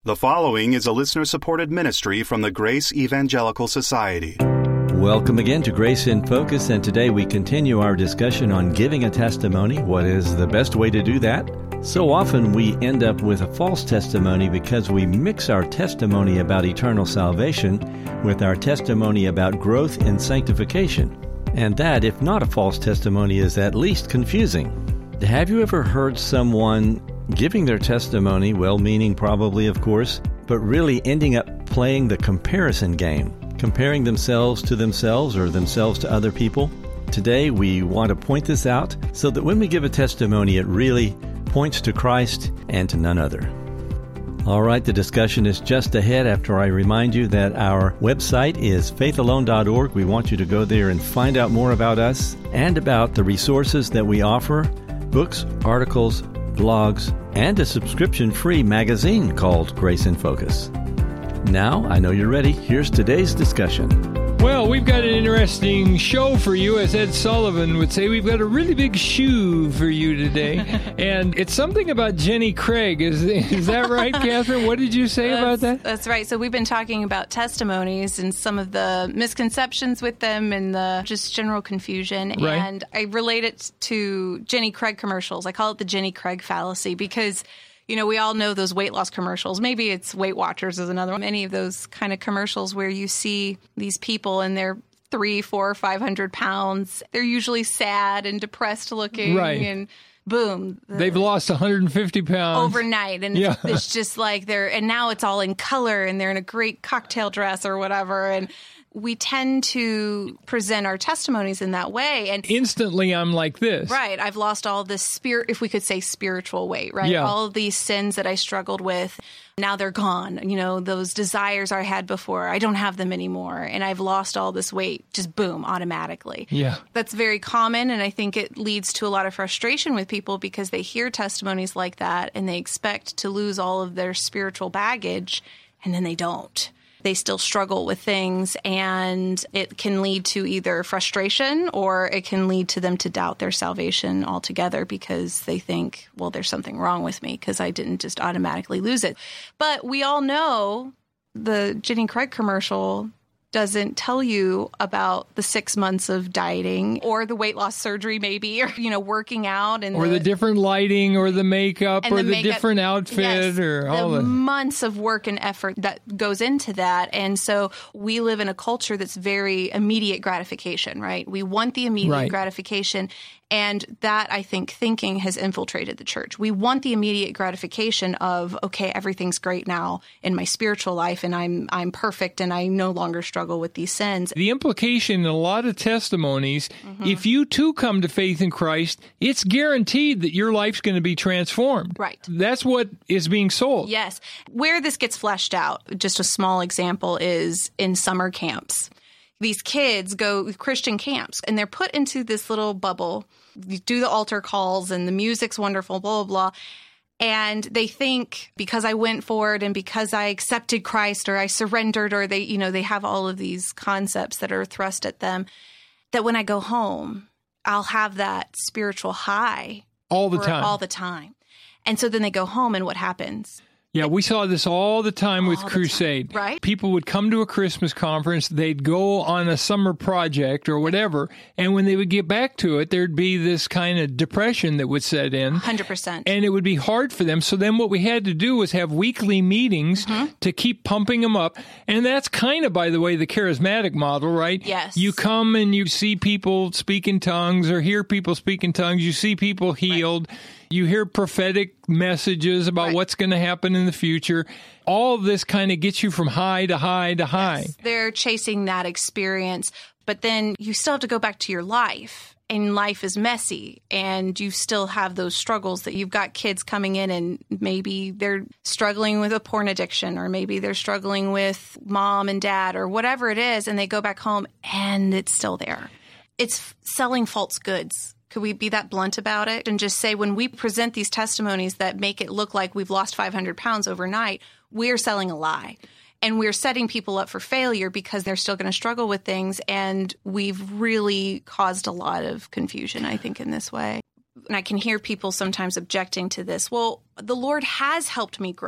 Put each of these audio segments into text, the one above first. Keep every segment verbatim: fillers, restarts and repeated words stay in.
The following is a listener-supported ministry from the Grace Evangelical Society. Welcome again to Grace in Focus, and today we continue our discussion on giving a testimony. What is the best way to do that? So often we end up with a false testimony because we mix our testimony about eternal salvation with our testimony about growth in sanctification. And that, if not a false testimony, is at least confusing. Have you ever heard someone giving their testimony, well-meaning probably, of course, but really ending up playing the comparison game, comparing themselves to themselves or themselves to other people? Today, we want to point this out so that when we give a testimony, it really points to Christ and to none other. All right, the discussion is just ahead after I remind you that our website is faith alone dot org. We want you to go there and find out more about us and about the resources that we offer, books, articles, blogs, and a subscription-free magazine called Grace in Focus. Now, I know you're ready. Here's today's discussion. Well, we've got an interesting show for you. As Ed Sullivan would say, we've got a really big shoe for you today. And it's something about Jenny Craig. Is is that right, Catherine? What did you say that's, about that? That's right. So we've been talking about testimonies and some of the misconceptions with them and the just general confusion. Right. And I relate it to Jenny Craig commercials. I call it the Jenny Craig fallacy because, you know, we all know those weight loss commercials. Maybe it's Weight Watchers is another one. Many of those kind of commercials where you see these people and they're three, four, five hundred pounds. They're usually sad and depressed looking, right. and boom, the, they've lost one hundred fifty pounds overnight, and yeah. it's, it's just like they're, and now it's all in color, and they're in a great cocktail dress or whatever, and we tend to present our testimonies in that way. And instantly I'm like this. Right. I've lost all this spirit, if we could say spiritual weight, right? Yeah. All of these sins that I struggled with, now they're gone. You know, those desires I had before, I don't have them anymore. And I've lost all this weight, just boom, automatically. Yeah. That's very common. And I think it leads to a lot of frustration with people because they hear testimonies like that and they expect to lose all of their spiritual baggage, and then they don't. They still struggle with things, and it can lead to either frustration or it can lead to them to doubt their salvation altogether because they think, well, there's something wrong with me because I didn't just automatically lose it. But we all know the Jenny Craig commercial doesn't tell you about the six months of dieting or the weight loss surgery maybe, or, you know, working out. and Or the, the different lighting or the makeup or the, the makeup, different outfit yes, or all the the months of work and effort that goes into that. And so we live in a culture that's very immediate gratification, right? We want the immediate right. gratification. And that, I think, thinking has infiltrated the church. We want the immediate gratification of, okay, everything's great now in my spiritual life, and I'm I'm perfect, and I no longer struggle with these sins. The implication in a lot of testimonies, mm-hmm. if you too come to faith in Christ, it's guaranteed that your life's going to be transformed. Right. That's what is being sold. Yes. Where this gets fleshed out, just a small example, is in summer camps. These kids go Christian camps, and they're put into this little bubble. You do the altar calls, and the music's wonderful, blah, blah, blah. And they think because I went forward and because I accepted Christ or I surrendered, or they, you know, they have all of these concepts that are thrust at them, that when I go home, I'll have that spiritual high. All the time. All the time. And so then they go home, and what happens? Yeah, we saw this all the time with all Crusade. Time, right? People would come to a Christmas conference, they'd go on a summer project or whatever, and when they would get back to it, there'd be this kind of depression that would set in. one hundred percent. And it would be hard for them. So then what we had to do was have weekly meetings mm-hmm. to keep pumping them up. And that's kind of, by the way, the charismatic model, right? Yes. You come and you see people speak in tongues or hear people speak in tongues. You see people healed. Right. You hear prophetic messages about right. what's going to happen in the future. All of this kind of gets you from high to high to high. Yes, they're chasing that experience, but then you still have to go back to your life, and life is messy, and you still have those struggles that you've got kids coming in, and maybe they're struggling with a porn addiction, or maybe they're struggling with mom and dad, or whatever it is, and they go back home, and it's still there. It's selling false goods. Could we be that blunt about it and just say when we present these testimonies that make it look like we've lost five hundred pounds overnight, we're selling a lie. And we're setting people up for failure because they're still going to struggle with things. And we've really caused a lot of confusion, I think, in this way. And I can hear people sometimes objecting to this. Well, the Lord has helped me grow.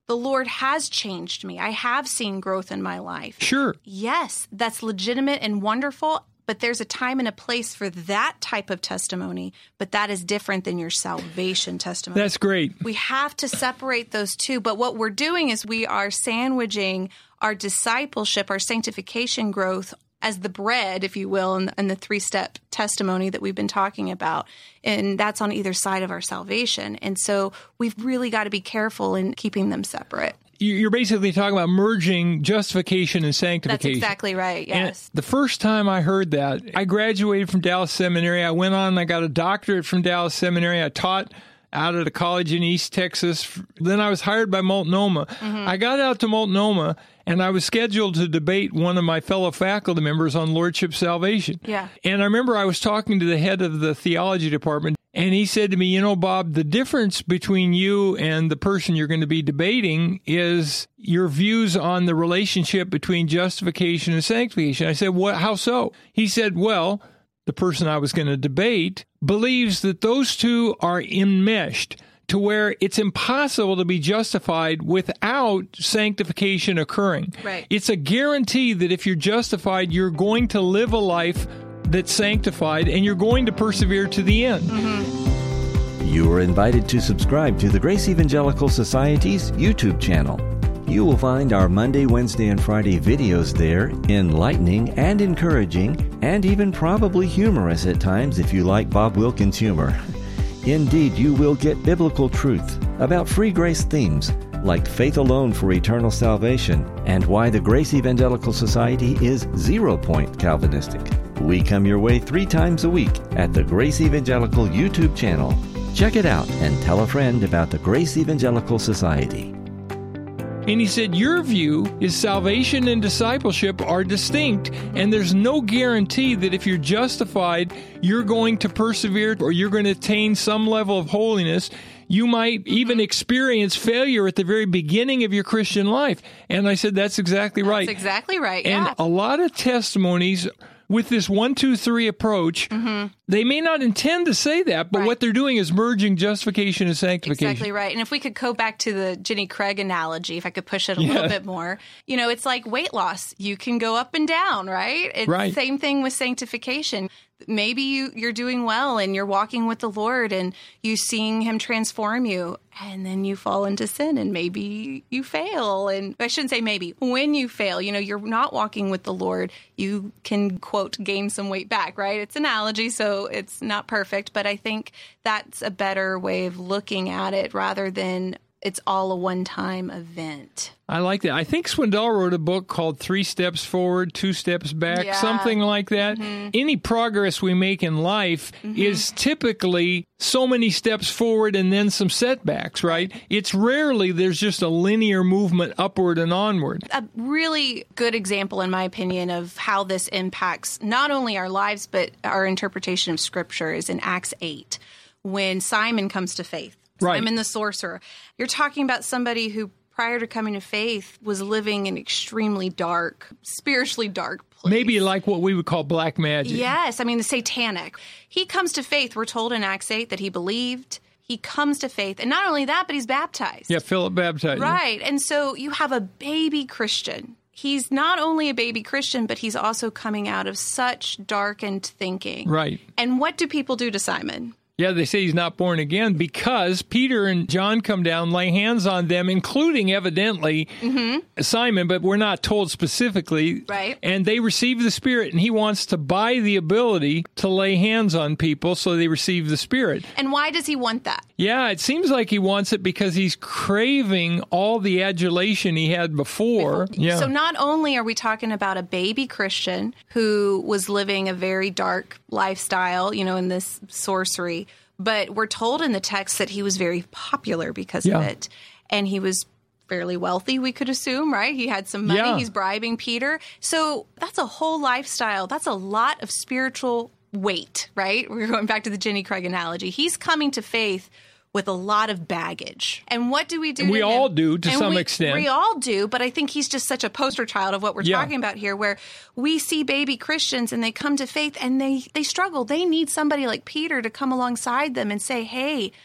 the Lord has changed me. I have seen growth in my life. Sure. Yes, that's legitimate and wonderful, but there's a time and a place for that type of testimony, but that is different than your salvation testimony. That's great. We have to separate those two, but what we're doing is we are sandwiching our discipleship, our sanctification growth as the bread, if you will, and, and the three-step testimony that we've been talking about. And that's on either side of our salvation. And so we've really got to be careful in keeping them separate. You're basically talking about merging justification and sanctification. That's exactly right, yes. And the first time I heard that, I graduated from Dallas Seminary. I went on and I got a doctorate from Dallas Seminary. I taught out at a college in East Texas. Then I was hired by Multnomah. Mm-hmm. I got out to Multnomah, and I was scheduled to debate one of my fellow faculty members on Lordship Salvation. Yeah. And I remember I was talking to the head of the theology department, and he said to me, you know, Bob, the difference between you and the person you're going to be debating is your views on the relationship between justification and sanctification. I said, what? How so? He said, well, the person I was going to debate believes that those two are enmeshed to where it's impossible to be justified without sanctification occurring. Right. It's a guarantee that if you're justified, you're going to live a life that's sanctified and you're going to persevere to the end. Mm-hmm. You are invited to subscribe to the Grace Evangelical Society's YouTube channel. You will find our Monday, Wednesday, and Friday videos there, enlightening and encouraging, and even probably humorous at times if you like Bob Wilkins' humor. Indeed, you will get biblical truth about free grace themes like faith alone for eternal salvation and why the Grace Evangelical Society is zero-point Calvinistic. We come your way three times a week at the Grace Evangelical YouTube channel. Check it out and tell a friend about the Grace Evangelical Society. And he said, your view is salvation and discipleship are distinct, and there's no guarantee that if you're justified, you're going to persevere or you're going to attain some level of holiness. You might even experience failure at the very beginning of your Christian life. And I said, that's exactly right. That's exactly right, and yeah. a lot of testimonies with this one, two, three approach, mm-hmm. they may not intend to say that, but right. what they're doing is merging justification and sanctification. Exactly right. And if we could go back to the Jenny Craig analogy, if I could push it a yeah. little bit more, you know, it's like weight loss. You can go up and down, right? It's right. the same thing with sanctification. Maybe you, you're doing well and you're walking with the Lord and you seeing him transform you, and then you fall into sin and maybe you fail. And I shouldn't say maybe. When you fail, you know, you're not walking with the Lord, you can, quote, gain some weight back, right? It's analogy, so it's not perfect, but I think that's a better way of looking at it rather than it's all a one-time event. I like that. I think Swindoll wrote a book called Three Steps Forward, Two Steps Back, yeah. something like that. Mm-hmm. Any progress we make in life mm-hmm. is typically so many steps forward and then some setbacks, right? It's rarely there's just a linear movement upward and onward. A really good example, in my opinion, of how this impacts not only our lives, but our interpretation of Scripture is in Acts eight, when Simon comes to faith. Right. Simon the sorcerer. You're talking about somebody who, prior to coming to faith, was living in extremely dark, spiritually dark place. Maybe like what we would call black magic. Yes, I mean the satanic. He comes to faith. We're told in Acts eight that he believed. He comes to faith. And not only that, but he's baptized. Yeah, Philip baptized. Right. And so you have a baby Christian. He's not only a baby Christian, but he's also coming out of such darkened thinking. Right. And what do people do to Simon? Yeah, they say he's not born again because Peter and John come down, lay hands on them, including evidently mm-hmm. Simon, but we're not told specifically. Right. And they receive the Spirit, and he wants to buy the ability to lay hands on people so they receive the Spirit. And why does he want that? Yeah, it seems like he wants it because he's craving all the adulation he had before. before. Yeah. So not only are we talking about a baby Christian who was living a very dark lifestyle, you know, in this sorcery, but we're told in the text that he was very popular because yeah. of it. And he was fairly wealthy, we could assume, right? He had some money. Yeah. He's bribing Peter. So that's a whole lifestyle. That's a lot of spiritual weight, right? We're going back to the Jenny Craig analogy. He's coming to faith with a lot of baggage. And what do we do? And we to all him? do to and some we, extent. We all do, but I think he's just such a poster child of what we're yeah. talking about here, where we see baby Christians and they come to faith and they, they struggle. They need somebody like Peter to come alongside them and say, hey,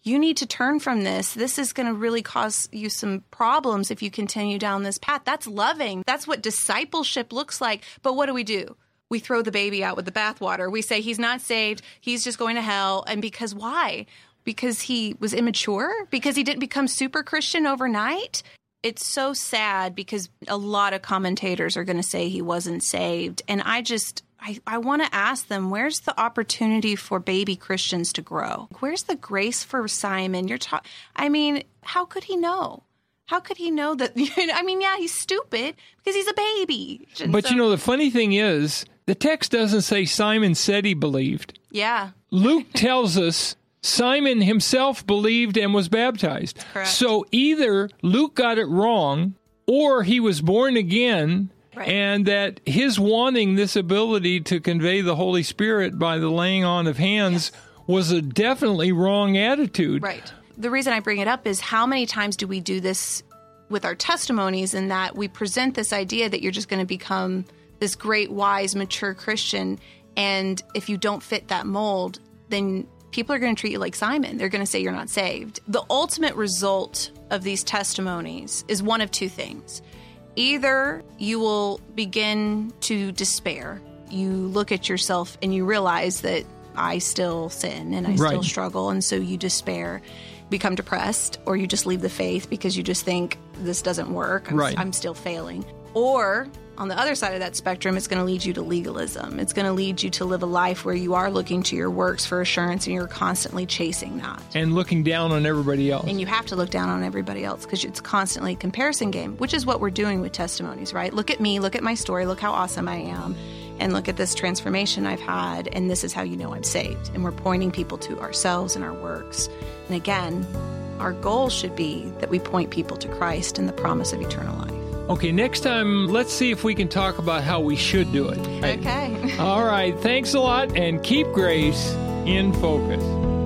you need to turn from this. This is going to really cause you some problems if you continue down this path. That's loving. That's what discipleship looks like. But what do we do? We throw the baby out with the bathwater. We say he's not saved. He's just going to hell. And because why? Because he was immature? Because he didn't become super Christian overnight? It's so sad because a lot of commentators are going to say he wasn't saved. And I just... I, I want to ask them, where's the opportunity for baby Christians to grow? Where's the grace for Simon? You're talking. I mean, how could he know? How could he know that? I mean, yeah, he's stupid because he's a baby. And but so, you know, the funny thing is, the text doesn't say Simon said he believed. Yeah. Luke tells us Simon himself believed and was baptized. Correct. So either Luke got it wrong or he was born again. Right. And that his wanting this ability to convey the Holy Spirit by the laying on of hands yes. was a definitely wrong attitude. Right. The reason I bring it up is how many times do we do this with our testimonies, in that we present this idea that you're just going to become this great, wise, mature Christian, and if you don't fit that mold, then people are going to treat you like Simon. They're going to say you're not saved. The ultimate result of these testimonies is one of two things. Either you will begin to despair. You look at yourself and you realize that I still sin and I right. still struggle, and so you despair, become depressed, or you just leave the faith because you just think this doesn't work. I'm, right. I'm still failing. Or on the other side of that spectrum, it's going to lead you to legalism. It's going to lead you to live a life where you are looking to your works for assurance and you're constantly chasing that. And looking down on everybody else. And you have to look down on everybody else because it's constantly a comparison game, which is what we're doing with testimonies, right? Look at me, look at my story, look how awesome I am, and look at this transformation I've had, and this is how you know I'm saved. And we're pointing people to ourselves and our works. And again, our goal should be that we point people to Christ and the promise of eternal life. Okay, next time, let's see if we can talk about how we should do it. Okay. All right, thanks a lot, and keep Grace in focus.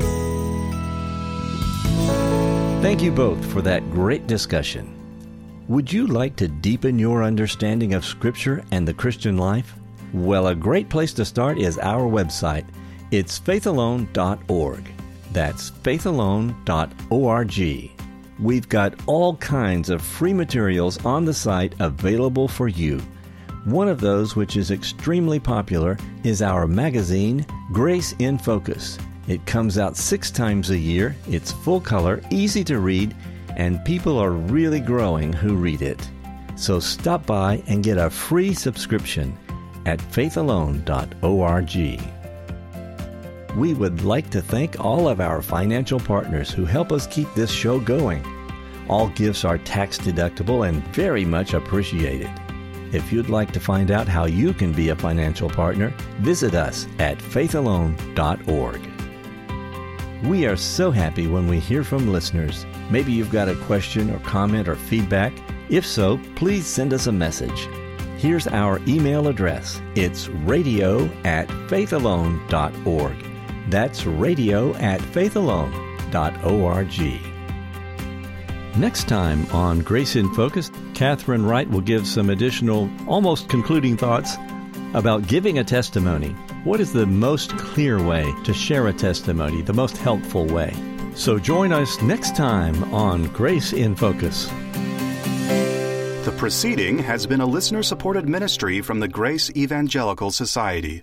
Thank you both for that great discussion. Would you like to deepen your understanding of Scripture and the Christian life? Well, a great place to start is our website. It's faith alone dot org. That's faith alone dot org. We've got all kinds of free materials on the site available for you. One of those, which is extremely popular, is our magazine, Grace in Focus. It comes out six times a year, it's full color, easy to read, and people are really growing who read it. So stop by and get a free subscription at faith alone dot org. We would like to thank all of our financial partners who help us keep this show going. All gifts are tax deductible and very much appreciated. If you'd like to find out how you can be a financial partner, visit us at faith alone dot org. We are so happy when we hear from listeners. Maybe you've got a question or comment or feedback. If so, please send us a message. Here's our email address. It's radio at faith alone dot org. That's radio at faith alone dot org. Next time on Grace in Focus, Catherine Wright will give some additional, almost concluding thoughts about giving a testimony. What is the most clear way to share a testimony, the most helpful way? So join us next time on Grace in Focus. The proceeding has been a listener-supported ministry from the Grace Evangelical Society.